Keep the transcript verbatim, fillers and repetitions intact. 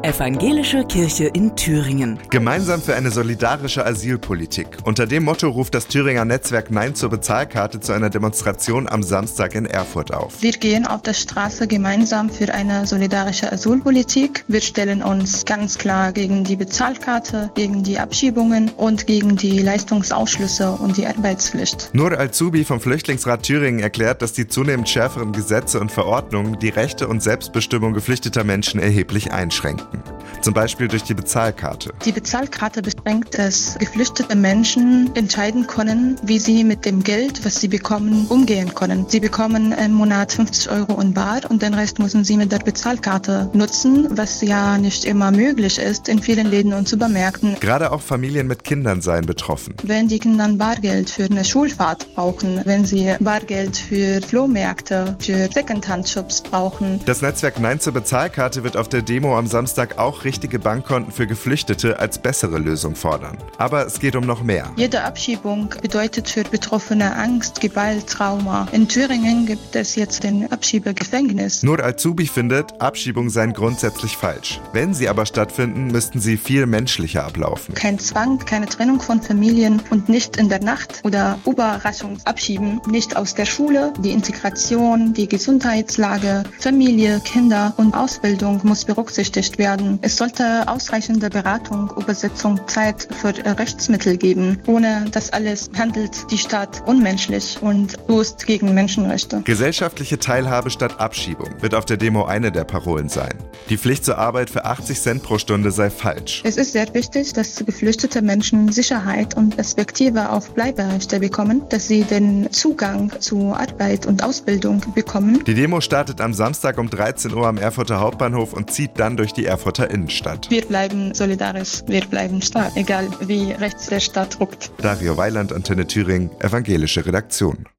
Evangelische Kirche in Thüringen. Gemeinsam für eine solidarische Asylpolitik. Unter dem Motto ruft das Thüringer Netzwerk Nein zur Bezahlkarte zu einer Demonstration am Samstag in Erfurt auf. Wir gehen auf der Straße gemeinsam für eine solidarische Asylpolitik. Wir stellen uns ganz klar gegen die Bezahlkarte, gegen die Abschiebungen und gegen die Leistungsausschlüsse und die Arbeitspflicht. Nur Al-Zubi vom Flüchtlingsrat Thüringen erklärt, dass die zunehmend schärferen Gesetze und Verordnungen die Rechte und Selbstbestimmung geflüchteter Menschen erheblich einschränken. Zum Beispiel durch die Bezahlkarte. Die Bezahlkarte beschränkt, dass geflüchtete Menschen entscheiden können, wie sie mit dem Geld, was sie bekommen, umgehen können. Sie bekommen im Monat fünfzig Euro in bar und den Rest müssen sie mit der Bezahlkarte nutzen, was ja nicht immer möglich ist in vielen Läden und Supermärkten. Gerade auch Familien mit Kindern seien betroffen. Wenn die Kinder Bargeld für eine Schulfahrt brauchen, wenn sie Bargeld für Flohmärkte, für Secondhand-Shops brauchen. Das Netzwerk Nein zur Bezahlkarte wird auf der Demo am Samstag auch richtige Bankkonten für Geflüchtete als bessere Lösung fordern. Aber es geht um noch mehr. Jede Abschiebung bedeutet für Betroffene Angst, Gewalt, Trauma. In Thüringen gibt es jetzt den Abschiebegefängnis. Nur Al-Zubi findet, Abschiebungen seien grundsätzlich falsch. Wenn sie aber stattfinden, müssten sie viel menschlicher ablaufen. Kein Zwang, keine Trennung von Familien und nicht in der Nacht oder Überraschung abschieben. Nicht aus der Schule. Die Integration, die Gesundheitslage, Familie, Kinder und Ausbildung muss berücksichtigt werden. Es sollte ausreichende Beratung, Übersetzung, Zeit für Rechtsmittel geben. Ohne das alles handelt die Stadt unmenschlich und stößt gegen Menschenrechte. Gesellschaftliche Teilhabe statt Abschiebung wird auf der Demo eine der Parolen sein. Die Pflicht zur Arbeit für achtzig Cent pro Stunde sei falsch. Es ist sehr wichtig, dass geflüchtete Menschen Sicherheit und Perspektive auf Bleiberechte bekommen, dass sie den Zugang zu Arbeit und Ausbildung bekommen. Die Demo startet am Samstag um dreizehn Uhr am Erfurter Hauptbahnhof und zieht dann durch die Erfurter Innenstadt. Wir bleiben solidarisch, wir bleiben stark, egal wie rechts der Staat ruckt. Dario Weiland, Antenne Thüringen, Evangelische Redaktion.